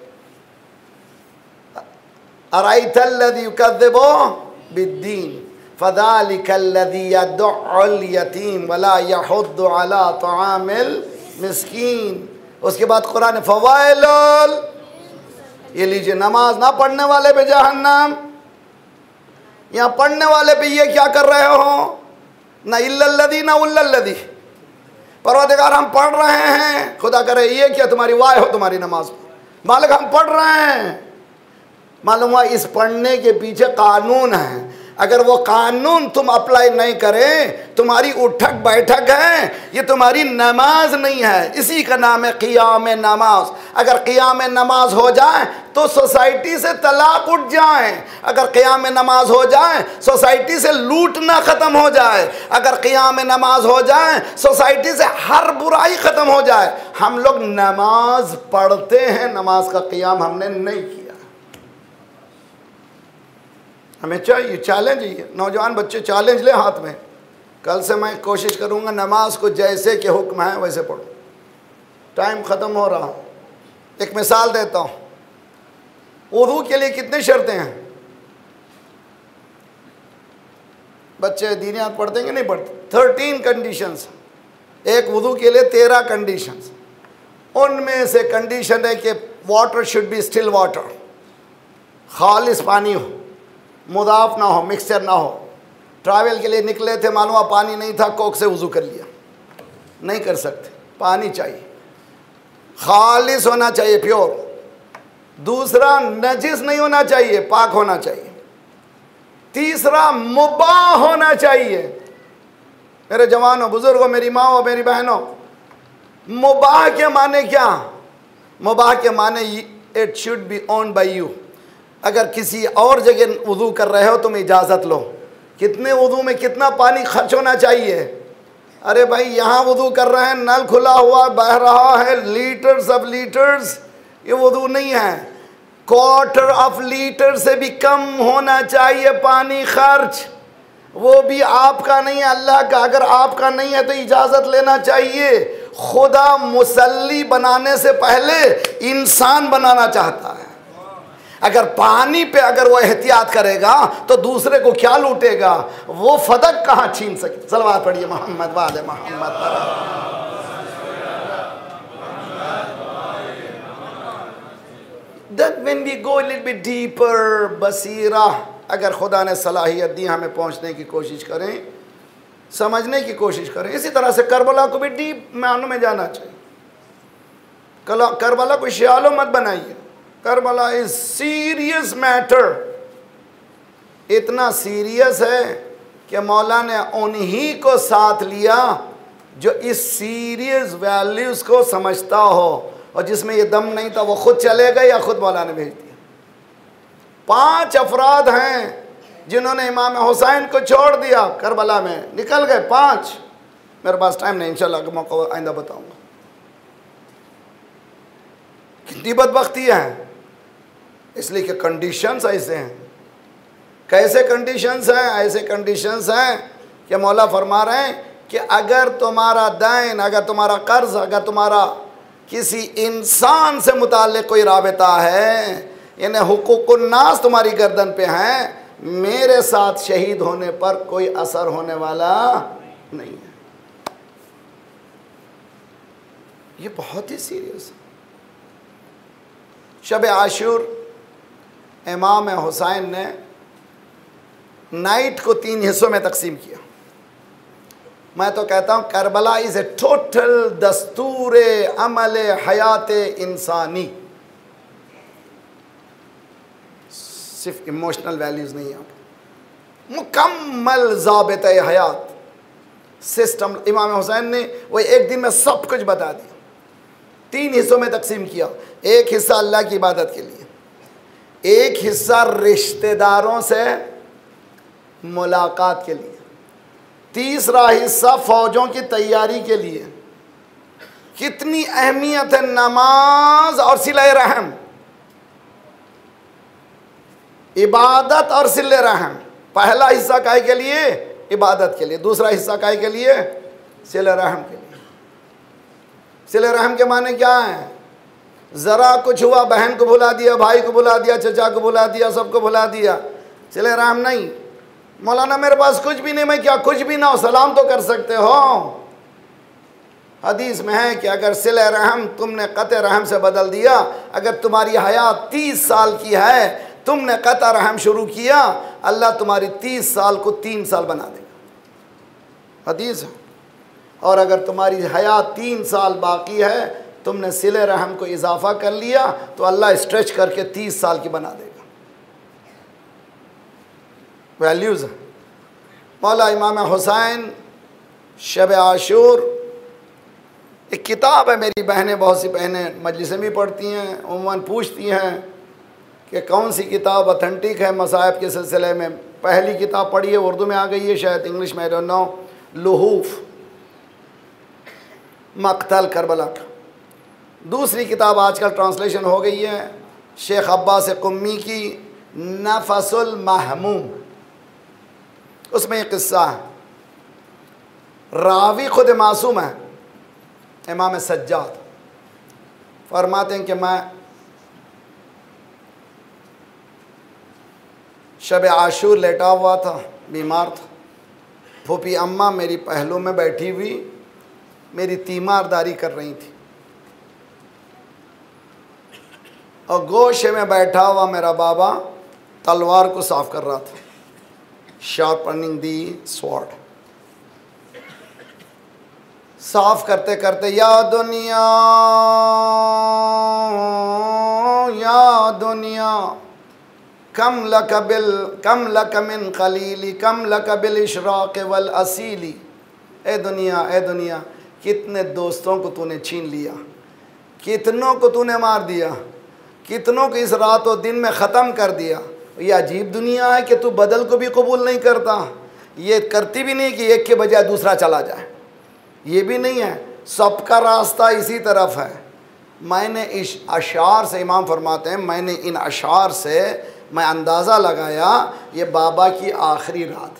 Speaker 2: अराइतल्लज़ी युकज़्ज़िबु बिद्दीन फ़ज़ालिकल्लज़ी यदउल यतीम वला यहुद्दु अला तआमिल मिस्कीन। उसके बाद कुरान फ़वाइलुल, ये लीजिए नमाज ना पढ़ने वाले पे जहन्नम। यहाँ पढ़ने वाले पे ये क्या कर रहे हो? ना इल्लल्लज़ी ना उल्लल्लज़ी। परवरदिगार हम पढ़ रहे हैं, खुदा करे ये क्या तुम्हारी वाह हो तुम्हारी नमाज, मालिक हम पढ़ रहे हैं। मालूम हुआ इस पढ़ने के पीछे कानून है, अगर वो कानून तुम अप्लाई नहीं करें, तुम्हारी उठक बैठक है, ये तुम्हारी नमाज नहीं है। इसी का नाम है क़ियाम नमाज। अगर क़ियाम नमाज हो जाए तो सोसाइटी से तलाक उठ जाए, अगर क़ियाम नमाज हो जाए सोसाइटी से लूटना ख़त्म हो जाए, अगर क़ियाम नमाज हो जाए सोसाइटी से हर बुराई ख़त्म हो जाए। हम लोग नमाज पढ़ते हैं, नमाज का क़ियाम हमने नहीं किया। हमें चाहिए चैलेंज ही है। नौजवान बच्चे चैलेंज ले हाथ में, कल से मैं कोशिश करूंगा नमाज को जैसे के हुक्म है वैसे पढ़ूं। टाइम ख़त्म हो रहा। एक मिसाल देता हूँ, वुज़ू के लिए कितनी शर्तें हैं? बच्चे दीनियात पढ़ते हैं कि नहीं पढ़ते? 13 कंडीशंस। एक वुज़ू के लिए 13 कंडीशंस। उनमें से कंडीशन है कि water should be still water, खालिस पानी हो, मुदाफ ना हो, मिक्सचर ना हो। ट्रैवल के लिए निकले थे, मालूम पानी नहीं था, कोक से वज़ू कर लिया, नहीं कर सकते, पानी चाहिए, खालिस होना चाहिए, प्योर। दूसरा, नजिस नहीं होना चाहिए, पाक होना चाहिए। तीसरा, मुबाह होना चाहिए। मेरे जवानों, बुजुर्गों, मेरी माँ और मेरी बहनों, मुबाह के माने क्या? मुबाह के माने it should be owned by you. अगर किसी और जगह वुज़ू कर रहे हो तुम इजाज़त लो। कितने वुज़ू में कितना पानी खर्च होना चाहिए? अरे भाई यहाँ वुज़ू कर रहे हैं, नल खुला हुआ बह रहा है, लीटर्स ऑफ लीटर्स, ये वुज़ू नहीं है। क्वार्टर ऑफ लीटर से भी कम होना चाहिए पानी खर्च, वो भी आपका नहीं है, अल्लाह का। अगर आपका नहीं है तो इजाज़त लेना चाहिए। खुदा मुसल्ली बनाने से पहले इंसान बनाना चाहता है। अगर पानी पे अगर वो एहतियात करेगा तो दूसरे को क्या लूटेगा? वो फदक कहाँ छीन सके? सलवात पढ़िए मोहम्मद वाले Mohammad. Then when we go a little bit deeper, Basira, अगर खुदा ने सलाहियत दी हमें पहुँचने की कोशिश करें, समझने की कोशिश करें। इसी तरह से करबला को भी डीप मानों में जाना चाहिए। करबला को श्यालो मत बनाइए। Karbala is serious matter. इतना सीरियस है कि मौला ने उन्हीं को साथ लिया जो इस सीरियस वैल्यूज़ को समझता हो, और जिसमें ये दम नहीं था वो खुद चले गए या खुद मौला ने भेज दिया। 5 अफराद हैं जिन्होंने इमाम हुसैन को छोड़ दिया, करबला में निकल गए 5। मेरे पास टाइम नहीं, इंशाल्लाह के मौका आइंदा बताऊंगा। कितनी बदबख्ती है, इसलिए कि कंडीशंस ऐसे हैं। कैसे कंडीशंस हैं? ऐसे कंडीशंस हैं कि मौला फरमा रहे हैं कि अगर तुम्हारा दैन, अगर तुम्हारा कर्ज, अगर तुम्हारा किसी इंसान से मुताल्लिक़ कोई राबिता है, यानी हुकूकुन नास तुम्हारी गर्दन पे हैं, मेरे साथ शहीद होने पर कोई असर होने वाला नहीं है। ये बहुत ही सीरियस है। शब आशूर इमाम हुसैन ने नाइट को 3 हिस्सों में तकसीम किया। मैं तो कहता हूँ करबला इज़ ए टोटल दस्तूर अमल हयात इंसानी। सिर्फ इमोशनल वैल्यूज़ नहीं, यहाँ मुकम्मल ज़ाबित हयात सिस्टम। इमाम हुसैन ने वो एक दिन में सब कुछ बता दिया। 3 हिस्सों में तकसीम किया। एक हिस्सा अल्लाह की इबादत के लिए, एक हिस्सा रिश्तेदारों से मुलाकात के लिए, तीसरा हिस्सा फौजों की तैयारी के लिए। कितनी अहमियत है नमाज और सिले रहम, इबादत और सिले रहम। पहला हिस्सा काहे के लिए? इबादत के लिए। दूसरा हिस्सा काहे के लिए? सिले रहम के लिए। सिले रहम के माने क्या है? ज़रा कुछ हुआ, बहन को भुला दिया, भाई को भुला दिया, चचा को भुला दिया, सबको भुला दिया, सिले रहम नहीं। मौलाना मेरे पास कुछ भी नहीं, मैं क्या कुछ भी ना हो, सलाम तो कर सकते हो। हदीस में है कि अगर सिले रहम तुमने क़त्ए रहम से बदल दिया, अगर तुम्हारी हयात 30 साल की है, तुमने क़त्ए रहम शुरू किया, अल्लाह तुम्हारी 30 साल को 3 साल बना देगा। हदीस है। और अगर तुम्हारी हयात 3 साल बाकी है, तुमने सिले रहम को इजाफा कर लिया तो अल्लाह स्ट्रेच करके 30 साल की बना देगा। वैल्यूज़ है। मौला इमाम हुसैन शब आशूर, एक किताब है, मेरी बहनें, बहुत सी बहनें मजलिसें भी पढ़ती हैं, उम्मन पूछती हैं कि कौन सी किताब ऑथेंटिक है मसाइब के सिलसिले में। पहली किताब पढ़ी है, उर्दू में आ गई है शायद, इंग्लिश में आई डोंट नो, लुहूफ मक्तल करबला का। दूसरी किताब आजकल ट्रांसलेशन हो गई है शेख अब्बास कुम्मी की, नफसुल महमूम। उसमें एक किस्सा है, रावी खुद मासूम है, इमाम सज्जाद फरमाते हैं कि मैं शब आशूर लेटा हुआ था, बीमार था। फूफी अम्मा मेरी पहलू में बैठी हुई मेरी तीमारदारी कर रही थी, और गोशे में बैठा हुआ मेरा बाबा तलवार को साफ कर रहा था, शार्पनिंग दी स्वॉर्ड। साफ करते करते या दुनिया कम लक मिन खलीली कम लक बिल इशराक़ वल असीली। ए दुनिया, कितने दोस्तों को तूने छीन लिया, कितनों को तूने मार दिया, कितनों को इस रात और दिन में ख़त्म कर दिया। ये अजीब दुनिया है कि तू बदल को भी कबूल नहीं करता। ये करती भी नहीं कि एक के बजाय दूसरा चला जाए, ये भी नहीं है, सबका रास्ता इसी तरफ है। मैंने इस अशार से, इमाम फरमाते हैं, मैंने इन अशार से मैं अंदाज़ा लगाया ये बाबा की आखिरी रात है।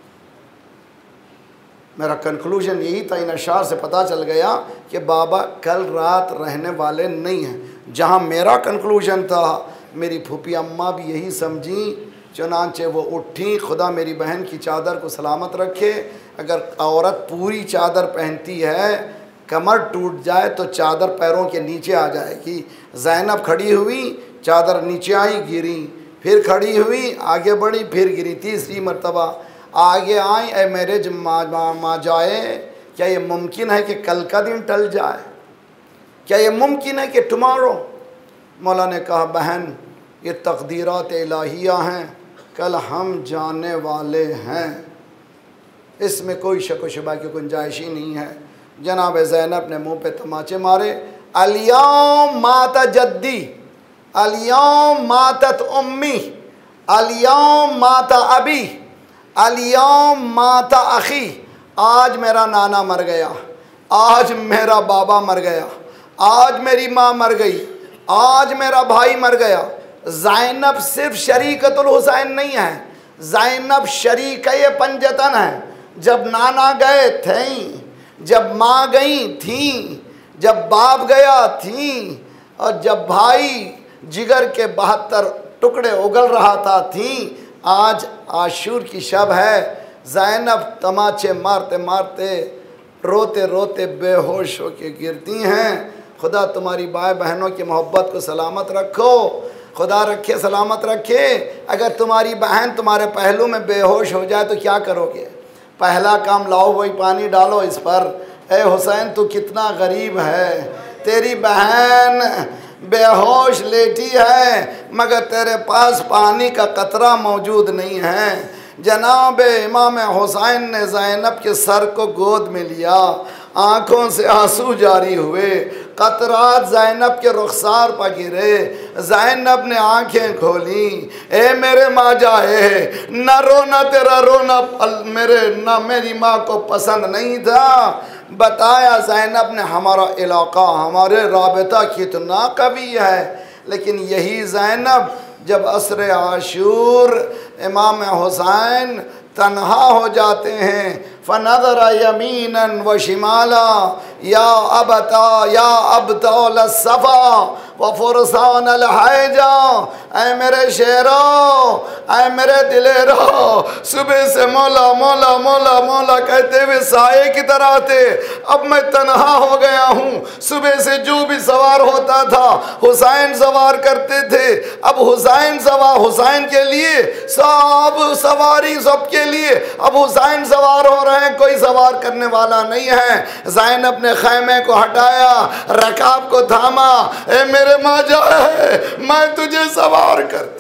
Speaker 2: मेरा कंक्लूजन यही था, इन अशार से पता चल गया कि बाबा कल रात रहने वाले नहीं हैं। जहाँ मेरा कंक्लूजन था, मेरी फूफी अम्मा भी यही समझी, चुनांचे वो उठी। खुदा मेरी बहन की चादर को सलामत रखे। अगर औरत पूरी चादर पहनती है, कमर टूट जाए तो चादर पैरों के नीचे आ जाएगी। ज़ैनब खड़ी हुई, चादर नीचे आई, गिरी, फिर खड़ी हुई, आगे बढ़ी, फिर गिरी, तीसरी मर्तबा आगे आई। ए मेरे माँ जाए, क्या ये मुमकिन है कि कल का दिन टल जाए? क्या ये मुमकिन है कि टुमारो? मौला ने कहा, बहन ये तकदीरात इलाहिया हैं, कल हम जाने वाले हैं, इसमें कोई शक व शुबा की गुंजाइश ही नहीं है। जनाब ज़ैनब ने मुंह पे तमाचे मारे। अलियौम माता जद्दी, अलियौम मातत उम्मी, अलियौम माता अबी, अलियौम माता अखी। आज मेरा नाना मर गया, आज मेरा बाबा मर गया, आज मेरी माँ मर गई, आज मेरा भाई मर गया। ज़ैनब सिर्फ शरीकतुल हुसैन नहीं है, ज़ैनब शरीके पंजतन है। जब नाना गए थे, जब माँ गई थी, जब बाप गया थी, और जब भाई जिगर के 72 टुकड़े उगल रहा था थी। आज आशूर की शब है। ज़ैनब तमाचे मारते मारते, रोते रोते बेहोश होके गिरती हैं। खुदा तुम्हारी भाई बहनों की मोहब्बत को सलामत रखो, खुदा रखे सलामत रखे। अगर तुम्हारी बहन तुम्हारे पहलू में बेहोश हो जाए तो क्या करोगे? पहला काम, लाओ वही पानी डालो इस पर। ए हुसैन तू कितना गरीब है, तेरी बहन बेहोश लेटी है मगर तेरे पास पानी का कतरा मौजूद नहीं है। जनाब इमाम हुसैन ने ज़ैनब के सर को गोद में लिया, आँखों से आंसू जारी हुए, कतरात ज़ैनब के रुखसार पर गिरे। ज़ैनब ने आंखें खोली, ए मेरे माँ जाए, न रोना, तेरा रोना मेरी माँ को पसंद नहीं था। बताया ज़ैनब ने, हमारा इलाका, हमारे राबता कितना कवी है। लेकिन यही ज़ैनब जब असर आशूर इमाम हुसैन तन्हा हो जाते हैं, फ़नज़रा यमीनन व शिमाला, या अबतौल सफ़ा व फ़ुरसान अलहैजा। ऐ मेरे शेरो, ऐ मेरे दिलेरो, सुबह से मौला मौला मौला मौला कहते हुए साए की तरह थे, अब मैं तन्हा हो गया हूँ। सुबह से जो भी सवार होता था हुसैन सवार करते थे, अब हुसैन के लिए सब सवारी सबके लिए अब हुसैन सवार हो रहे हैं, कोई सवार करने वाला नहीं है। ज़ैनब ने खैमे को हटाया, रकाब को थामा, ए मेरे माजा है, मैं तुझे सवार करती।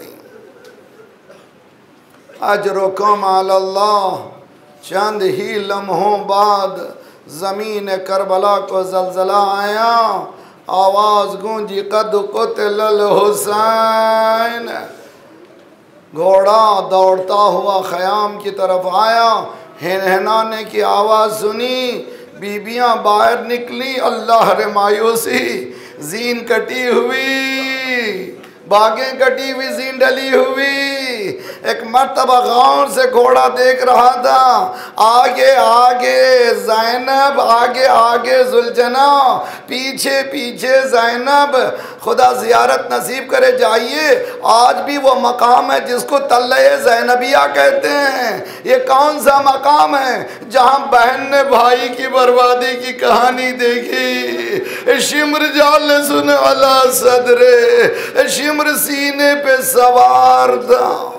Speaker 2: अजरुकुम अल्लाह। चंद ही लम्हों बाद ज़मीन करबला को ज़लज़ला आया, आवाज़ गूंजी कद क़ुतिल हुसैन। घोड़ा दौड़ता हुआ ख़याम की तरफ आया, हिनहिनाने की आवाज़ सुनी, बीबियाँ बाहर निकली, अल्लाह रे मायूसी, जीन कटी हुई, बागें कटी हुई, जीन डली हुई। एक मर्तबा गौर से घोड़ा देख रहा था, आगे आगे ज़ैनब, आगे आगे जुलजना, पीछे पीछे ज़ैनब। खुदा ज़ियारत नसीब करे, जाइए। आज भी वो मकाम है जिसको तल्ले ज़ैनबिया कहते हैं। ये कौन सा मकाम है जहाँ बहन ने भाई की बर्बादी की कहानी देखी। शिम्र जाल सुन अला सदरे, शिम्र सीने पे सवार था।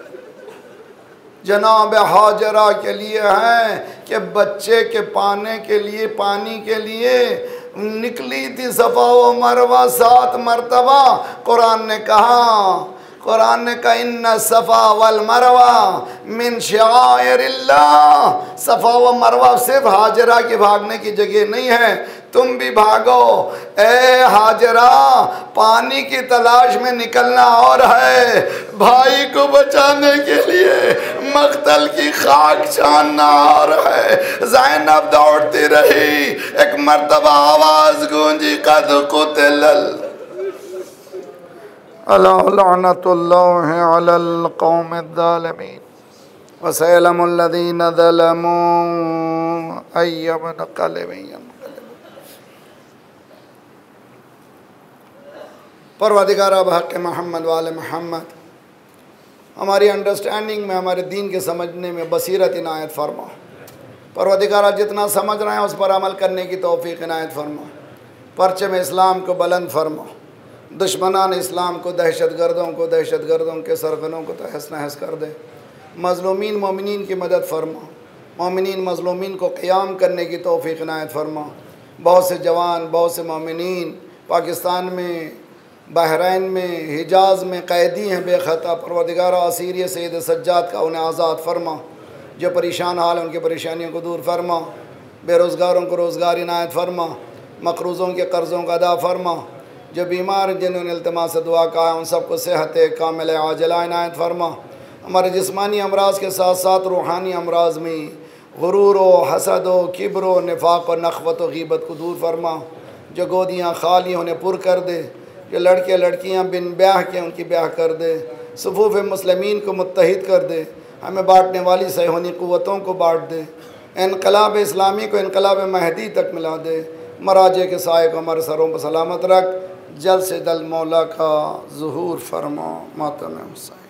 Speaker 2: जनाब हाजरा के लिए है कि बच्चे के पाने के लिए, पानी के लिए निकली थी सफ़ा व मरवा 7 मरतबा। कुरान ने कहा इन्ना सफ़ा वल मरवा मिन शाइरिल्लाह। सफ़ा व मरवा सिर्फ हाजरा की भागने की जगह नहीं है, तुम भी भागो। ए हाजरा, पानी की तलाश में निकलना और है, भाई को बचाने के लिए मख्तल की खाक छानना और है। ज़ैनब दौड़ती रही, एक मर्तबा आवाज़ गूंजी कद क़ुतिल अला लअनतुल्लाहि अलल कौमिज़्ज़ालिमीन व सयअलमुल लज़ीना ज़लमू अय्युम मुनक़लिबिन। परवरदिगार बहक़ मोहम्मद वाले मोहम्मद, हमारी अंडरस्टैंडिंग में, हमारे दीन के समझने में बसीरत इनायत फरमा। परवरदिगार जितना समझ रहे हैं उस पर अमल करने की तौफ़ीक़ इनायत फरमा। परचम इस्लाम को बुलंद फरमा, दुश्मनान इस्लाम को, दहशतगर्दों के सरगनों को तहस नहस कर दे। मज़लूमीन मोमिनीन की मदद फरमा, मोमिनीन मज़लूमीन को क़याम करने की तौफ़ीक़ इनायत फरमा। बहुत से जवान, बहुत से मोमिनीन पाकिस्तान में, बहरैन में, हिजाज़ में क़ैदी हैं बेख़ता। परवरदिगारा असीर सैयद सज्जाद का उन्हें आज़ाद फरमा। जो परेशान हाल उनकी परेशानियों को दूर फरमा। बेरोज़गारों को रोज़गार इनायत फरमा। मक़रूज़ों के कर्ज़ों का अदा फरमा। जो बीमार जिन्होंने इल्तिमा से दुआ कहा उन सबको सेहत कामिल आजिला इनायत फरमा। हमारे जिस्मानी अमराज़ के साथ साथ रूहानी अमराज़ में गुरूर व हसद व किब्र व निफ़ाक़ व नख़वत व ग़ीबत को दूर फरमा। जो गोदियाँ खाली उन्हें पुर कर दे। जो लड़के लड़कियाँ बिन ब्याह के उनकी ब्याह कर दे। सुफ़ूफ़ मुस्लिमीन को मुत्तहिद कर दे। हमें बाँटने वाली सहूनी क़ुव्वतों को बाँट दे। इनक़लाब इस्लामी को इनक़लाब महदी तक मिला दे। मराजे के साए को हमारे सरों पर सलामत रख। जल्द से जल्द मौला का ज़ुहूर फरमा। मातम हुसैन।